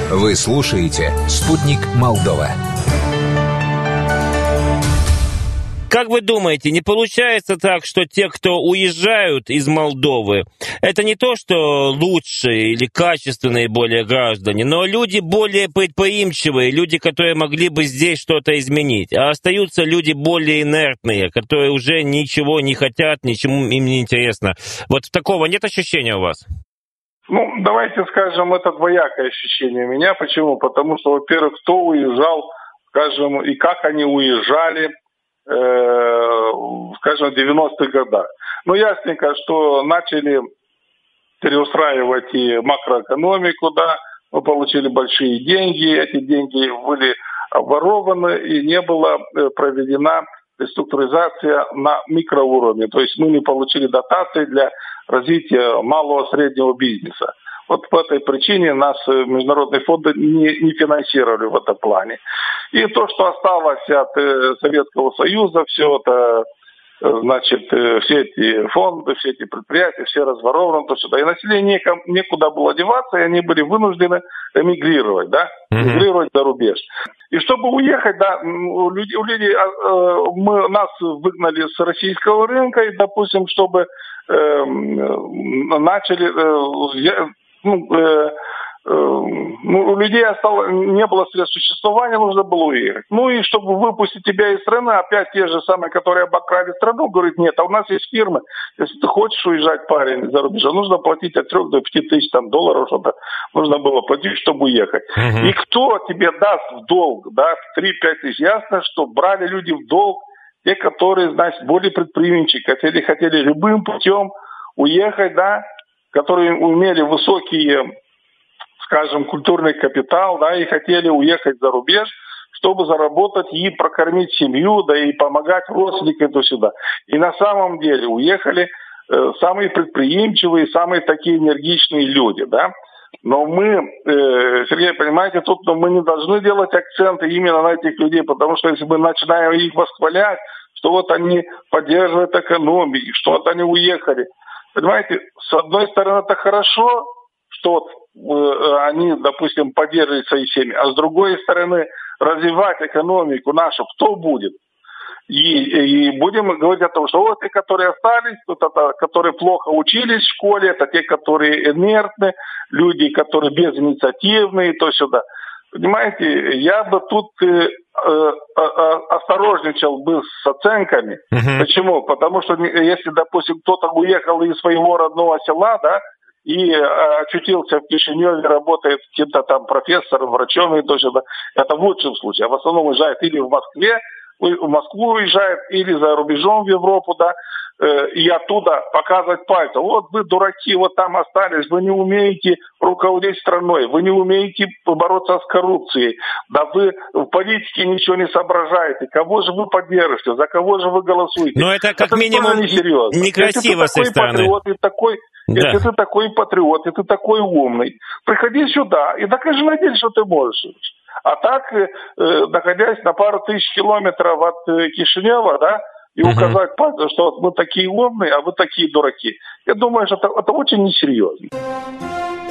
Вы слушаете «Спутник Молдова». Как вы думаете, не получается так, что те, кто уезжают из Молдовы, это не то, что лучшие или качественные более граждане, но люди более предприимчивые, люди, которые могли бы здесь что-то изменить, а остаются люди более инертные, которые уже ничего не хотят, ничему им не интересно. Вот такого нет ощущения у вас? Давайте скажем, это двоякое ощущение у меня. Почему? Потому что, во-первых, кто уезжал, скажем, и как они уезжали, скажем, в 90-х годах. Ясненько, что начали переустраивать и макроэкономику, да, мы получили большие деньги, эти деньги были обворованы, и не была проведена реструктуризация на микроуровне. То есть мы не получили дотации для развития малого и среднего бизнеса. Вот по этой причине нас международные фонды не финансировали в этом плане. И то, что осталось от Советского Союза, все это, значит, все эти фонды, все эти предприятия, все разворованы, то сюда. И население некуда было деваться, и они были вынуждены эмигрировать, да, эмигрировать за рубеж. И чтобы уехать, да, нас выгнали с российского рынка, и, допустим, чтобы начали... у людей не было средств существования, нужно было уехать. И чтобы выпустить тебя из страны, опять те же самые, которые обокрали страну, говорят, нет, а у нас есть фирмы, если ты хочешь уезжать, парень, за рубеж, нужно платить от 3 до 5 тысяч долларов, что-то нужно было платить, чтобы уехать. И кто тебе даст в долг, да, 3-5 тысяч? Ясно, что брали люди в долг те, которые, значит, более предприимчивые, хотели любым путем уехать, да, которые имели высокий, скажем, культурный капитал, да, и хотели уехать за рубеж, чтобы заработать и прокормить семью, да, и помогать родственникам туда-сюда. И на самом деле уехали самые предприимчивые, самые такие энергичные люди, да. Но мы, Сергей, понимаете, тут мы не должны делать акценты именно на этих людей, потому что если мы начинаем их восхвалять, что вот они поддерживают экономику, что вот они уехали. Понимаете, с одной стороны, это хорошо, что они, допустим, поддерживают свои семьи, а с другой стороны, развивать экономику нашу кто будет? И будем говорить о том, что вот те, которые остались, которые плохо учились в школе, это те, которые инертны, люди, которые безинициативные, то сюда. Понимаете, я бы тут осторожничал бы с оценками. Почему? Потому что если, допустим, кто-то уехал из своего родного села, да, и очутился в Кишиневе, работает каким-то там профессором, врачом, и то сюда, это в лучшем случае. А в основном уезжает или в Москву уезжает, или за рубежом в Европу, да, и оттуда показывать пальцем. Вот вы, дураки, вот там остались, вы не умеете руководить страной, вы не умеете бороться с коррупцией, да вы в политике ничего не соображаете. Кого же вы поддержите, за кого же вы голосуете? Но это как минимум некрасиво с их стороны. Если ты такой патриот, если ты такой умный, приходи сюда и докажи на деле, что ты можешь. А так, находясь на пару тысяч километров от Кишинева, да, и указать пальцем, что вот мы такие умные, а вы такие дураки. Я думаю, что это очень несерьезно.